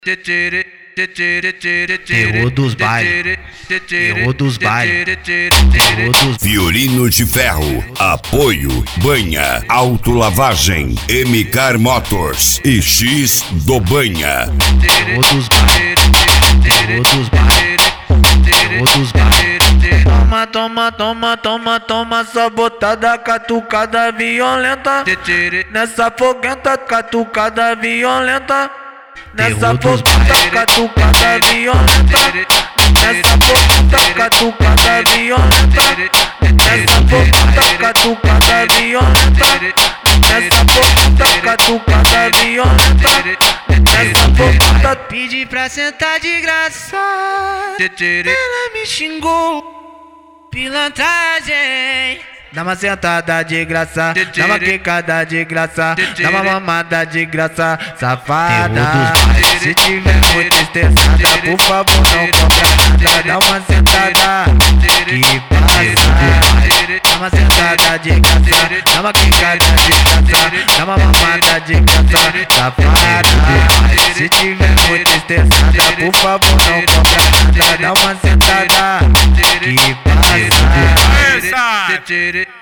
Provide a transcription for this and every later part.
Terror dos bailes, terror dos bailes, terror dos... Violino de Ferro, apoio, Banha, Autolavagem, MK Motors e X do Banha. Terror dos bailes, terror dos bailes, terror dos bailes. Toma, toma, toma, toma, toma, sabotada, catucada violenta. Nessa foguenta, catucada violenta. Nessa foguenta, catucada violenta. Nessa foguenta, catucada violenta. Nessa foguenta, catucada violenta. Nessa foguenta, catucada violenta. Nessa foguenta, pedi pra sentar de graça. Ela me xingou. Pilantragem. Dá uma sentada de graça, dá uma quicada de graça, dá uma mamada de graça, safada. Se tiver muito estressada, por favor não compra nada. Dá uma sentada que passa. Dá uma sentada de graça, dá uma quicada de graça, dá uma mamada de graça, safada. Se tiver muito estressada, por favor não compra nada. Dá uma sentada que passa.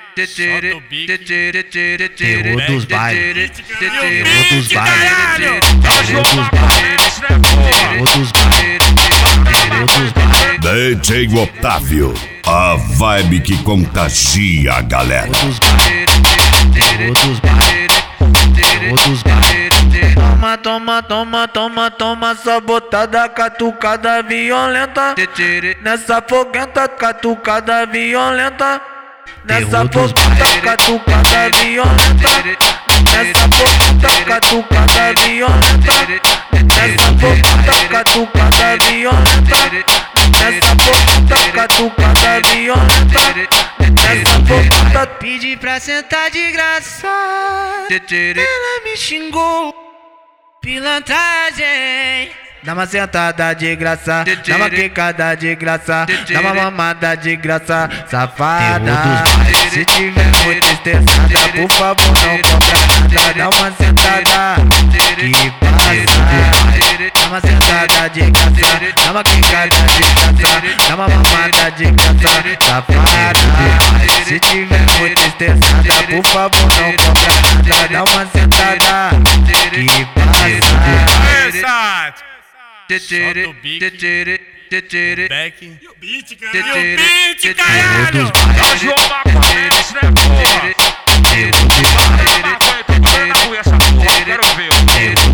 Terror dos bailes, terror dos bailes, terror dos bailes, terror dos bailes, terror dos bailes. DJ Otávio, a vibe que contagia a galera. Terror dos bailes, terror dos bailes. Toma, toma, toma, toma, toma, sabotada, catucada violenta. Nessa foguenta, catucada violenta. Nessa foguenta, catucada violenta. Nessa foguenta, catucada violenta. Nessa foguenta, catucada violenta. Nessa foguenta, catucada violenta. Nessa foguenta, pedi pra sentar de graça. Ela me xingou. Pilantragem. Dá uma sentada de graça, dá uma quicada de graça, dá uma mamada de graça, safada. Se tiver muito estressada, por favor não compra nada. Dá uma sentada que passa. Dá uma sentada de graça, dá uma quicada de graça, dá uma mamada de graça, safada. Se tiver muito estressada, por favor não compra nada. Dá uma sentada que passa. Solta o beat, back e o beat, Terror caralho. dos Tá bailes, João Maconheiros, né, porra? terror dos bailes, Maconha, tô parando na rua essa porra, quero ver.